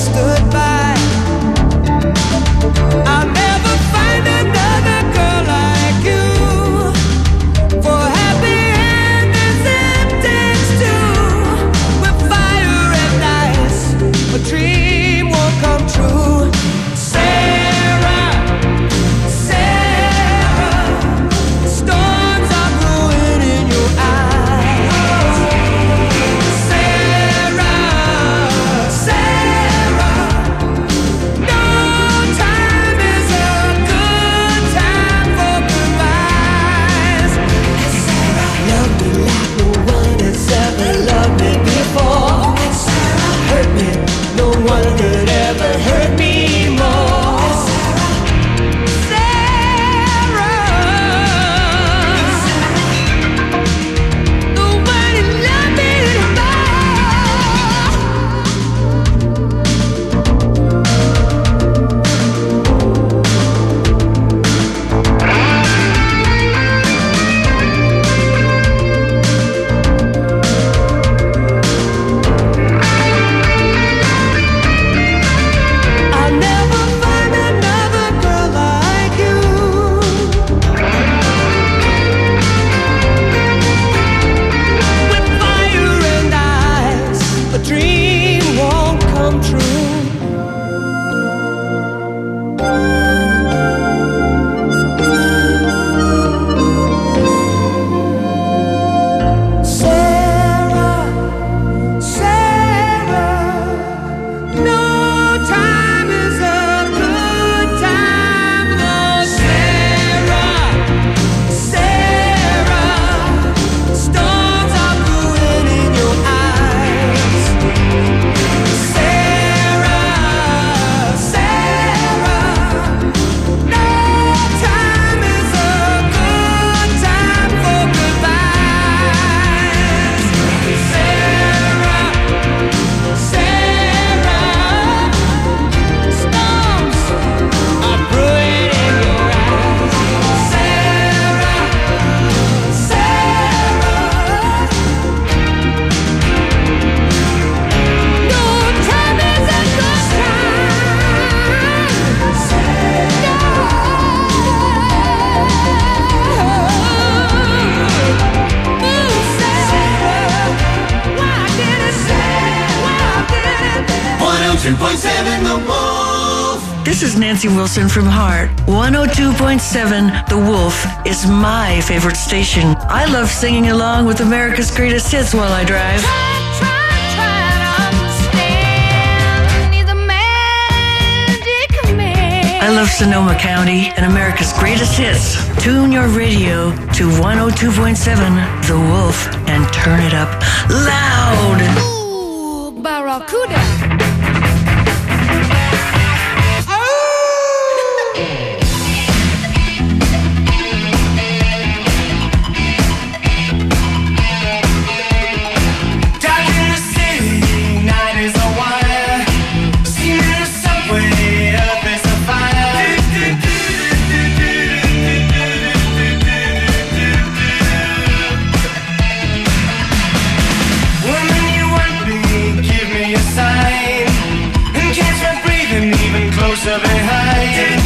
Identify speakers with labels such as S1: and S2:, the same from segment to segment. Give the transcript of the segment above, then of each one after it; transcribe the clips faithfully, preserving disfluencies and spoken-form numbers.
S1: stood by. I'll never find another girl like you. For happy endings and things too. With fire and ice, a dream won't come true. Sarah, Sarah, storms are brewing in your eyes. Sarah, Sarah, no time is a good time for goodbyes. Sarah, love me like no one has ever loved me before. Sarah, hurt me, no one could ever hurt me more. Sarah, nobody loved me I'll never find another girl like you. With fire and ice, a dream won't come true. Sarah, Sarah, no time is a good time. No, Sarah, Sarah, storms are brewing in your eyes. Sarah, Sarah, no time is a good time for goodbyes. Sarah, Sarah, storms are brewing in your eyes. Sarah, Sarah, no time is a good time.
S2: one oh two point seven The Wolf.
S3: This is Nancy Wilson from Heart. one oh two point seven The Wolf is my favorite station. I love singing along with America's greatest hits while I drive. I love Sonoma County and America's greatest hits. Tune your radio to one oh two point seven The Wolf and turn it up loud.
S1: Ooh, Barracuda.
S2: Down in the city, night is a wire. Seen in the subway, up is a fire. Woman, you want me, give me a sign. And catch my breathing even closer behind.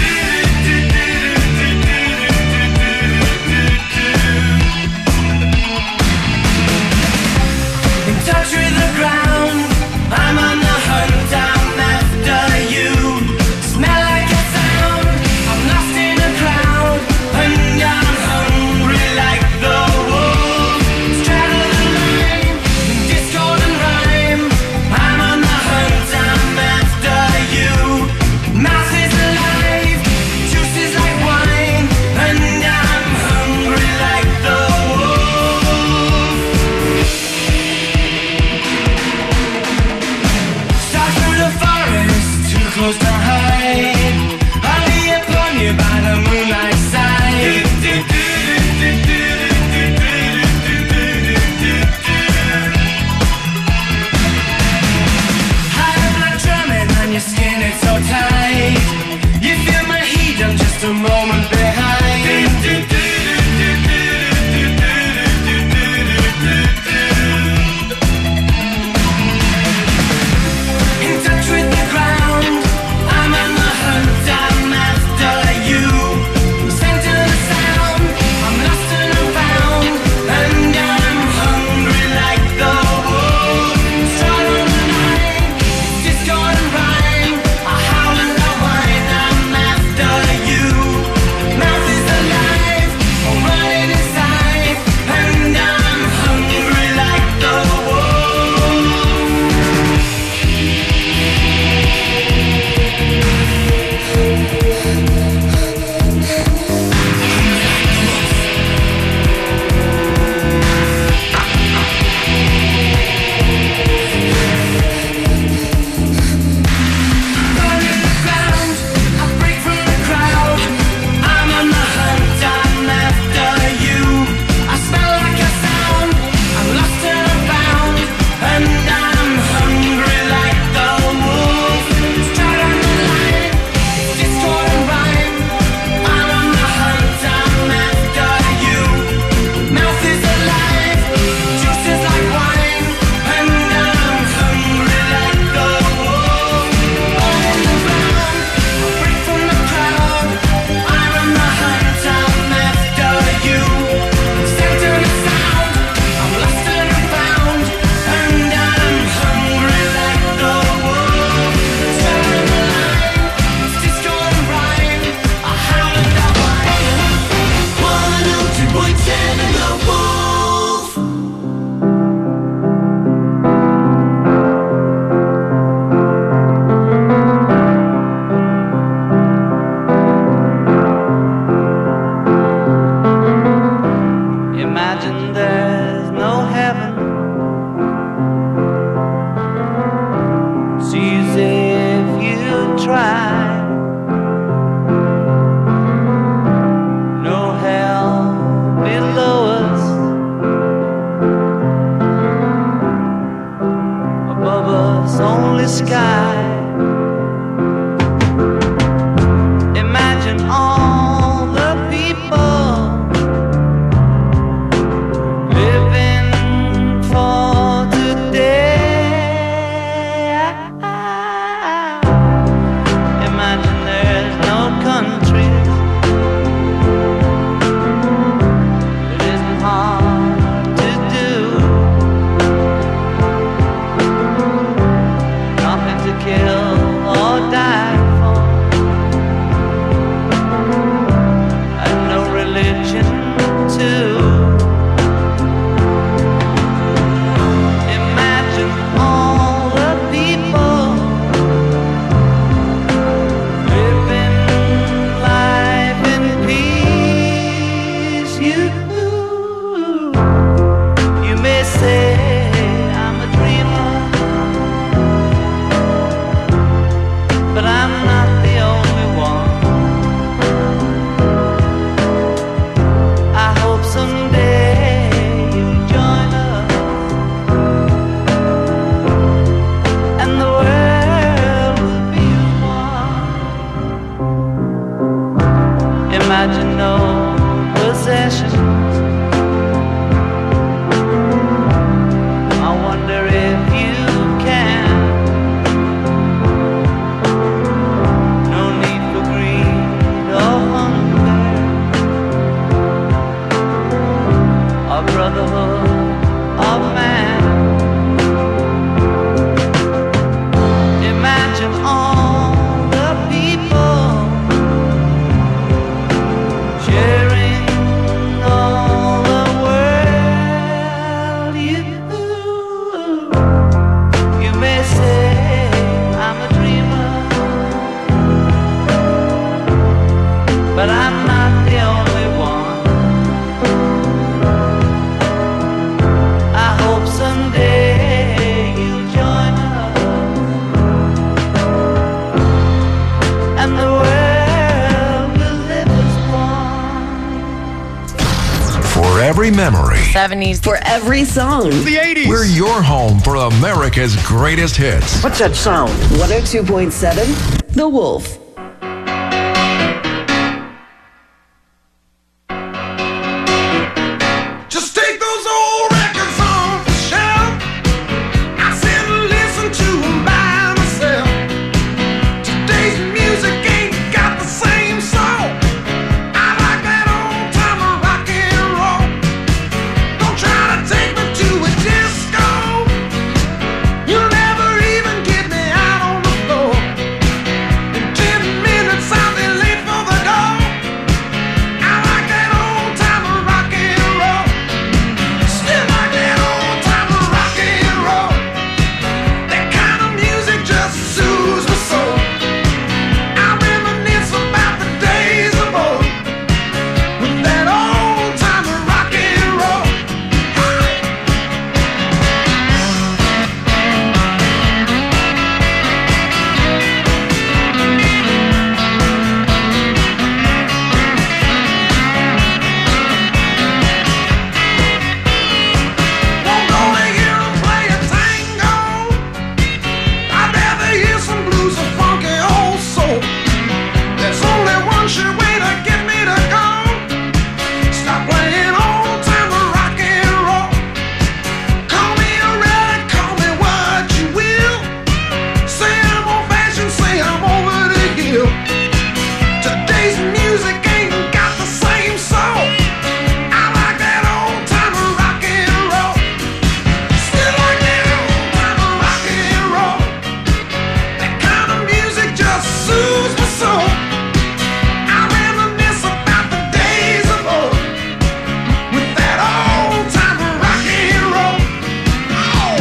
S2: In touch with the ground, I'm on the hunt, I'm after you. Smell like a sound, I'm lost in a crowd, and I'm hungry like the wolf. Straddle the line, discord and rhyme. I'm on the hunt, I'm after you. Mouth is alive, juice is like wine, and I'm hungry like the wolf. Start through the forest, too close to hide. I'll be upon you by the moonlight side. High blood drumming on your skin, it's so tight. You feel my heat, I'm just a moment behind. In touch with the
S1: and all the people sharing all the world. You, you may say I'm a dreamer, but I'm not the only one. I hope someday you'll join us, and the world will live as one.
S4: For every memory,
S5: seventies.
S3: For every song.
S6: The eighties.
S4: we're your home for America's greatest hits.
S6: What's that sound?
S3: one oh two point seven The Wolf.
S2: Just take those old records off the shelf. I sit and listen to 'em by myself. Today's music ain't got the same soul. I like that old time of rock and roll. Don't try to take me to a disco. You'll never even get me out on the floor. In ten minutes I'll be late for the door. I like that old time of rock and roll. Still like that old time of rock and roll. That kind of music just soothes my soul. I reminisce about the days of old with that old time of rock and roll. Won't go to hear 'em play a tango. I'd rather hear some blues or funky old soul. There's only one sure way to get me to go. Stop playing old time of rock and roll. Call me a relic, call me what you will. Say I'm old fashioned, say I'm over the hill. Today's music ain't got the same soul. I like that old time of rock and roll. Still like that old time of rock and roll. That kind of music just soothes my soul. I reminisce about the days of old with that old time of rock and roll. Oh.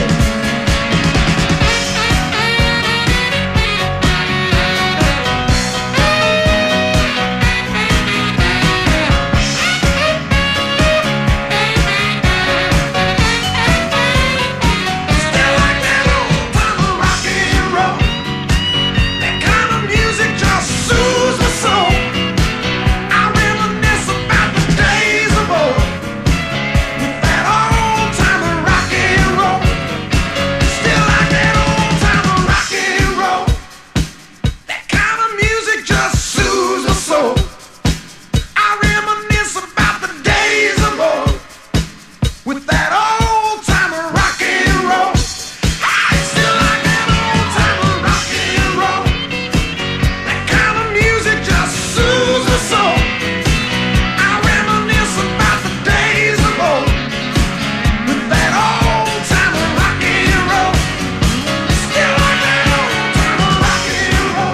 S2: Still like that old time of rock and roll. That kind of music just soothes my soul. I reminisce about the days of old with that old time of rock and roll. Still like that old time of rock and roll. That kind of music just soothes my soul. I reminisce about the days of old with that old time of rock and roll. I still like that old time of rock and roll. That kind of music just soothes my soul. I reminisce about the days of old with that old time of rock and roll. Still like that old time of rock and roll.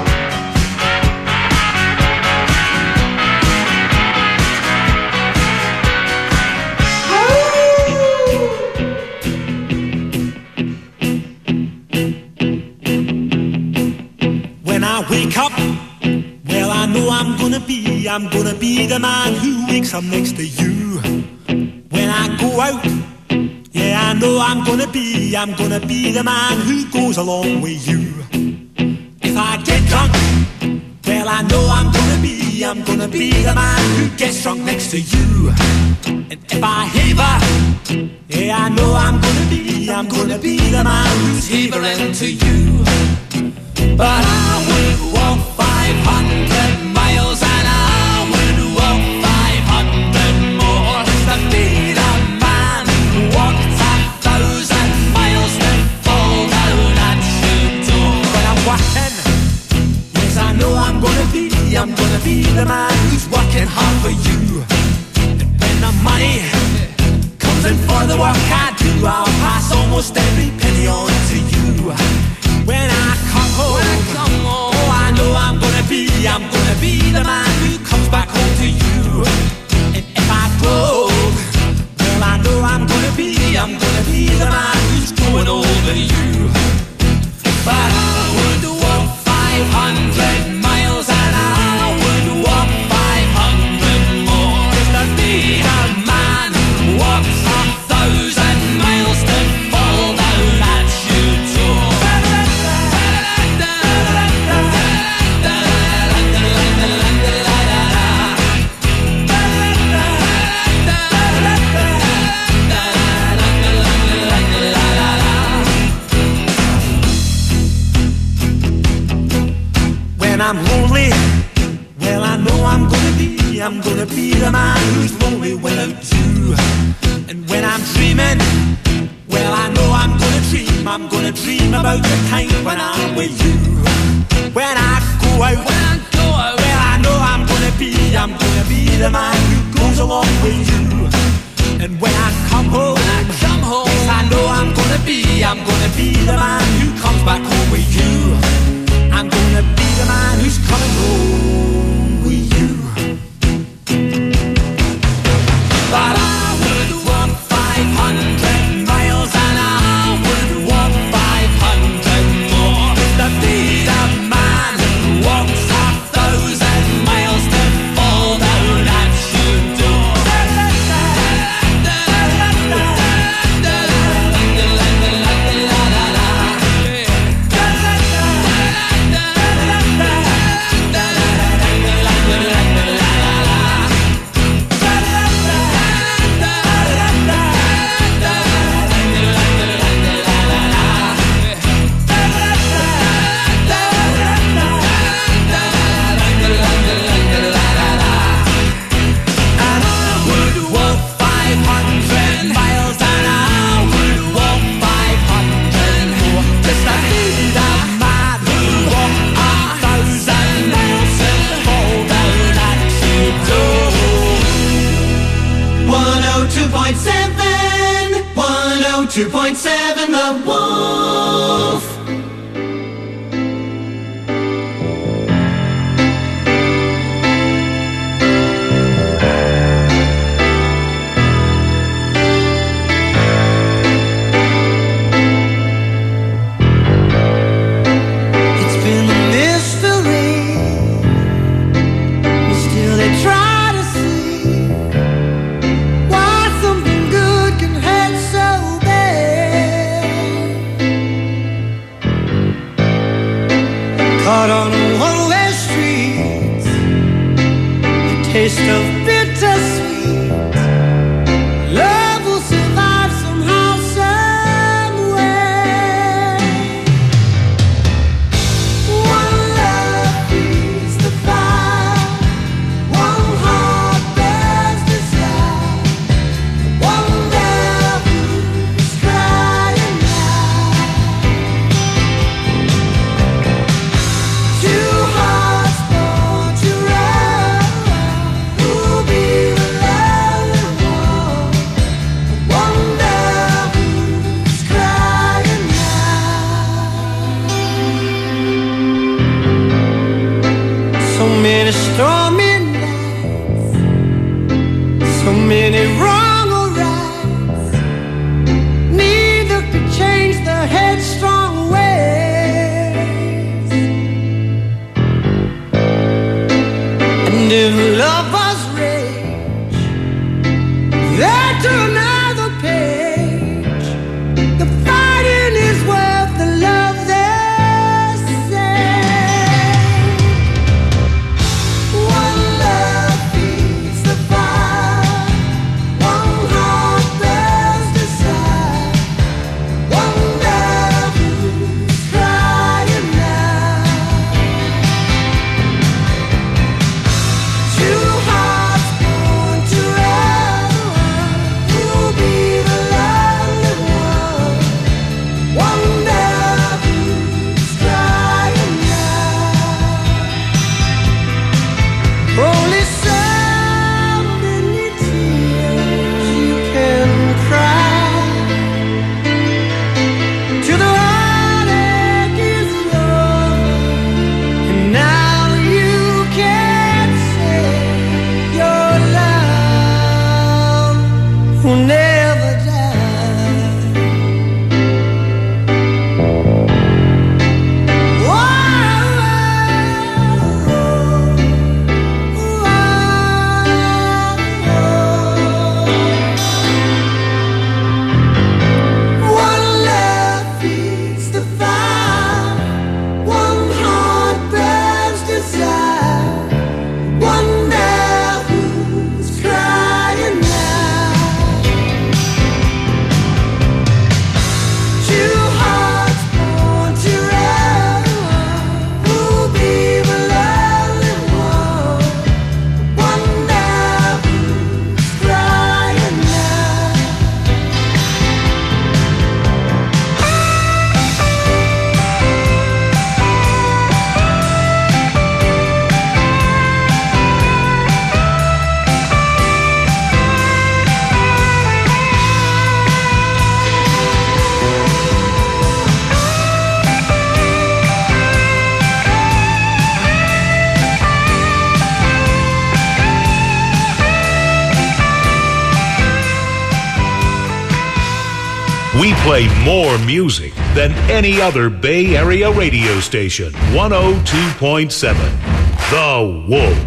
S7: When I wake up, well, I know I'm gonna be, I'm gonna be the man who wakes up next to you. When I go out, yeah, I know I'm gonna be, I'm gonna be the man who goes along with you. If I get drunk, well, I know I'm gonna be, I'm gonna be the man who gets drunk next to you. And if I haver, yeah, I know I'm gonna be, I'm gonna be the man who's havering to you. But I would walk five hundred miles and I would walk five hundred more to be the man who walked a thousand miles to fall down at your door. But I'm working, yes, I know I'm gonna be, I'm gonna be the man who's working hard for you. And when the money comes in for the work I do, I'll pass almost every penny on to you. When I come home, when I come When I'm lonely, well, I know I'm gonna be, I'm gonna be the man who's lonely without you. And when I'm dreaming, well, I know I'm gonna dream, I'm gonna dream about the time when I'm with you. When I go out, when I go out, well, I know I'm gonna be, I'm gonna be the man who goes along with you. And when I come home, when I come home, yes, I know I'm gonna be, I'm gonna be the man who comes back home with you. I'm gonna be the man who's coming home with you. But I would walk five hundred miles and I would walk five hundred more to be the man who walks a thousand miles to fall down at your door. two point seven The Wolf. It's been a mystery, but still they try to see why something good can hurt so caught on a one-way street, the taste of bittersweet. Love will survive somehow, some way. One love feeds the fire, one heart burns desire, one love who's crying out. Two hearts born to run, who'll be
S5: We play more music than any other Bay Area radio station. one oh two point seven, The Wolf.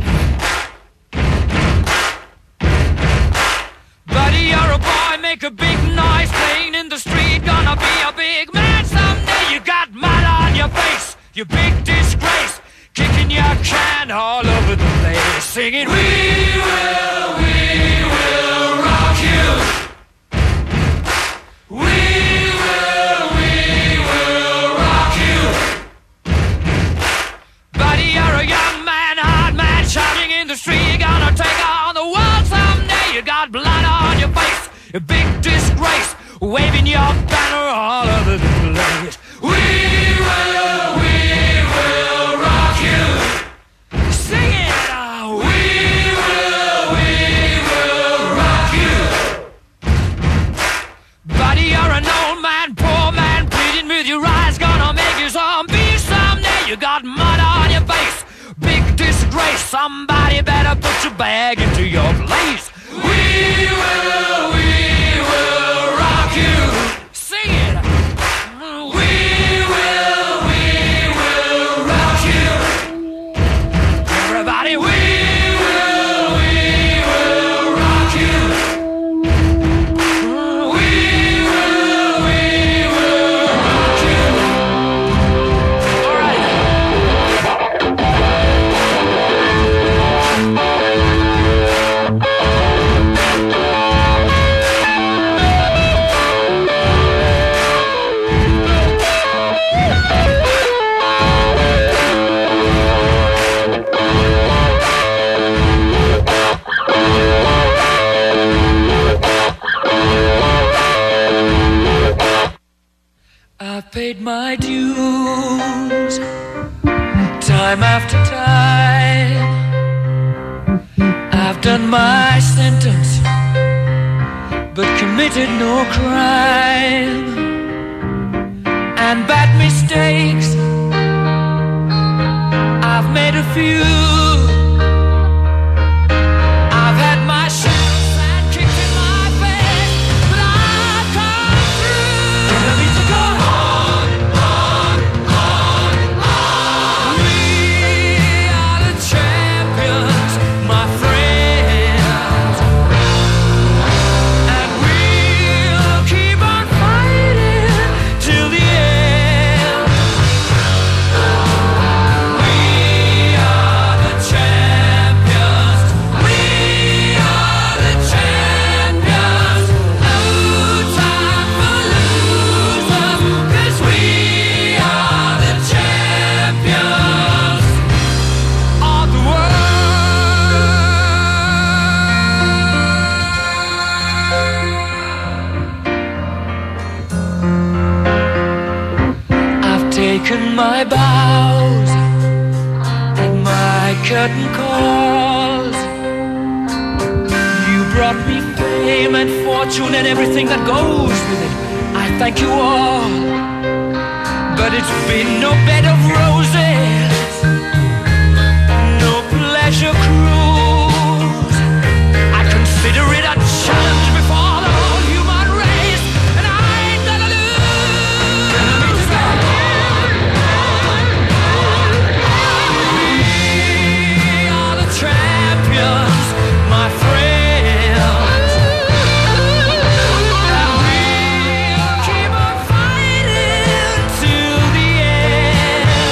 S6: Buddy, you're a boy, make a big noise playing in the street. Gonna be a big man someday. You got mud on your face, you big disgrace. Kicking your can all over the place. Singing, we will, we will rock you. We will, we will rock you. Buddy, you're a young man, hard man, shouting in the street. You're gonna take on the world someday. You got blood on your face, a big disgrace, waving your banner all over the place. We will, we will rock you. Sing it! Oh, we will, we will rock you. Buddy, you're an old man, poor man, pleading with your eyes, gonna make you zombie someday. You got mud on your face, big disgrace. Somebody better put your bag into your place. We will, we will rock you. Sing it! We will, we will rock you. Everybody, we will, we will rock you. We will, we will rock you. All right. I've paid my dues time after time. I've done my sentence, but committed no crime. And bad mistakes, I've made a few. I've had my share of sand kicked in my face, but I've come through. Let me to go on, on, on, on. We are the champions, my friends, and we'll keep on fighting till the end. We are the champions. We are the champions. No time for losers, 'cause we are the champions of the world. I've taken my bows and my curtain calls. You brought me fame and fortune and everything that goes with it. I thank you all, but it's been no bed of roses, no pleasure cruise. I consider it a challenge before the whole human race, and I ain't gonna lose. We are the champions, my friends, and we'll keep on fighting till the end.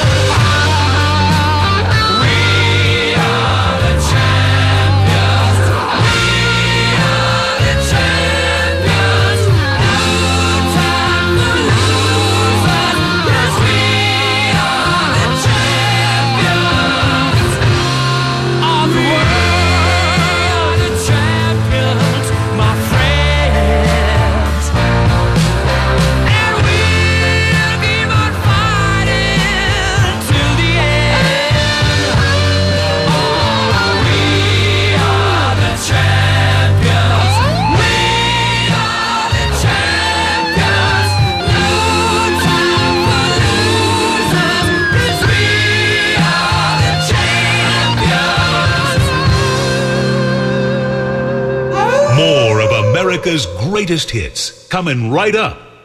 S6: We are the champions. We are the champions. No time for losers, 'cause we are the champions of the world. The champions, my friends, and we'll keep on fighting till the end. Oh, we are the champions. We are the champions. No time for losers, 'cause we are the champions.
S5: More of America's greatest hits coming right up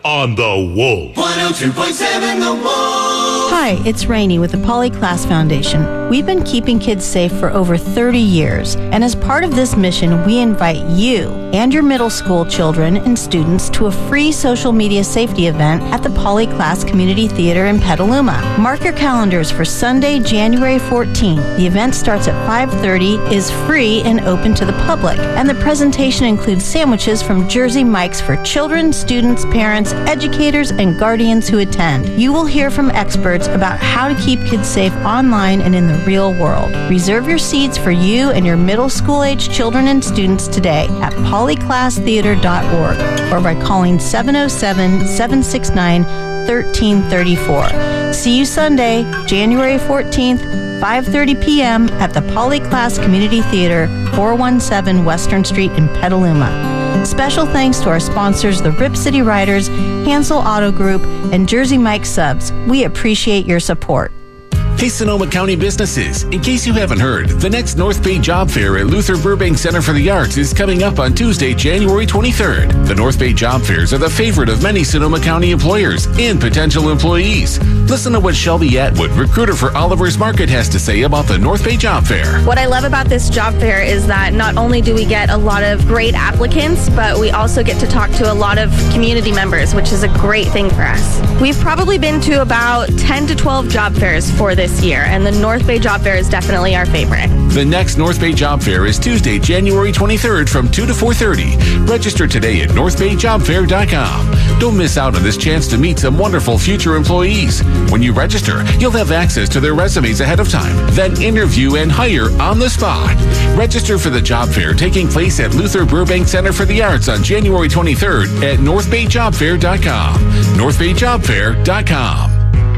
S5: on The Wolf.
S2: one oh two point seven The Wolf.
S8: Hi, it's Rainey with the Polyclass Foundation. We've been keeping kids safe for over thirty years, and as part of this mission, we invite you and your middle school children and students to a free social media safety event at the Polyclass Community Theater in Petaluma. Mark your calendars for Sunday, January fourteenth. The event starts at five thirty, is free and open to the public, and the presentation includes sandwiches from Jersey Mike's for children, students, parents, educators, and guardians who attend. You will hear from experts about how to keep kids safe online and in the real world. Reserve your seats for you and your middle school age children and students today at polyclass theater dot org or by calling seven oh seven, seven six nine, one three three four. See you Sunday, January fourteenth, five thirty p.m. at the Polyclass Community Theater, four one seven Western Street in Petaluma. Special thanks to our sponsors, the Rip City Riders, Hansel Auto Group, and Jersey Mike Subs. We appreciate your support.
S9: Hey, Sonoma County businesses. In case you haven't heard, the next North Bay Job Fair at Luther Burbank Center for the Arts is coming up on Tuesday, January twenty-third. The North Bay Job Fairs are the favorite of many Sonoma County employers and potential employees. Listen to what Shelby Atwood, recruiter for Oliver's Market, has to say about the North Bay Job Fair.
S10: What I love about this job fair is that not only do we get a lot of great applicants, but we also get to talk to a lot of community members, which is a great thing for us. We've probably been to about ten to twelve job fairs for this year, and the North Bay Job Fair is definitely our favorite.
S9: The next North Bay Job Fair is Tuesday, January twenty-third from two to four thirty. Register today at north bay job fair dot com. Don't miss out on this chance to meet some wonderful future employees. When you register, you'll have access to their resumes ahead of time, then interview and hire on the spot. Register for the job fair taking place at Luther Burbank Center for the Arts on January twenty-third at north bay job fair dot com. north bay job fair dot com.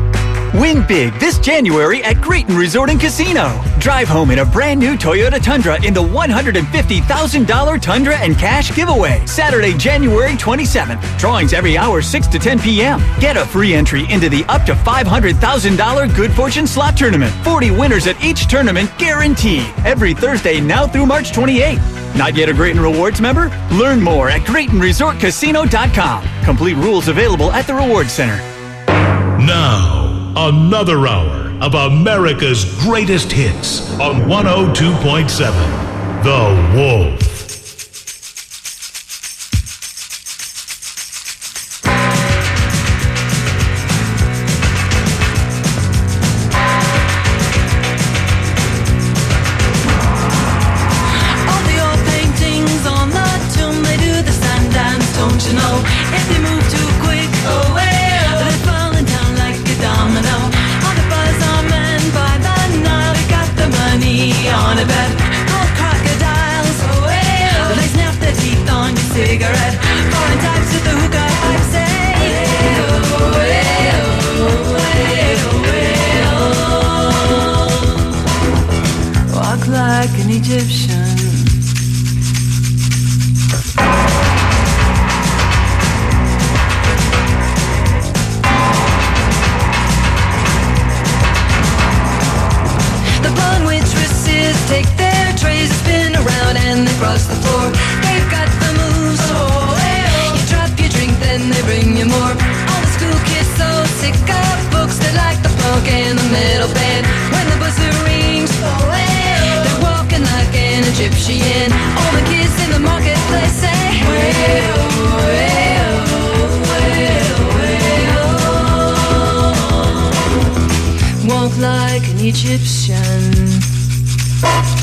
S11: Win big this January at Grayton Resort and Casino. Drive home in a brand new Toyota Tundra in the one hundred fifty thousand dollars Tundra and Cash giveaway. Saturday, January twenty-seventh. Drawings every hour, six to ten p.m. Get a free entry into the up to five hundred thousand dollars Good Fortune Slot Tournament. forty winners at each tournament guaranteed. Every Thursday now through March twenty-eighth. Not yet a Grayton Rewards member? Learn more at Grayton Resort Casino dot com. Complete rules available at the Rewards Center.
S5: Now, another hour of America's greatest hits on one oh two point seven The Wolf.
S1: All the old paintings on the tomb, they do the sun dance, don't you know? If they move too quick, oh well, they're falling down like a domino. All the buzz on men by the Nile, they got the money on a bet. Gold crocodiles, oh well, they snap their teeth on your cigarette. Foreign types with the hookah pipe say, oh well, oh well, oh well. Walk like an Egyptian. The blonde waitresses take their trays, spin around and they cross the floor. They've got the moves, oh, hey-oh. You drop your drink, then they bring you more. All the school kids so sick of books, they like the funk and the metal band. When the buzzer rings, oh, hey-oh, they're walking like an Egyptian. All the kids in the marketplace say, way-oh, way-oh, way-oh, way-oh. Walk like an Egyptian.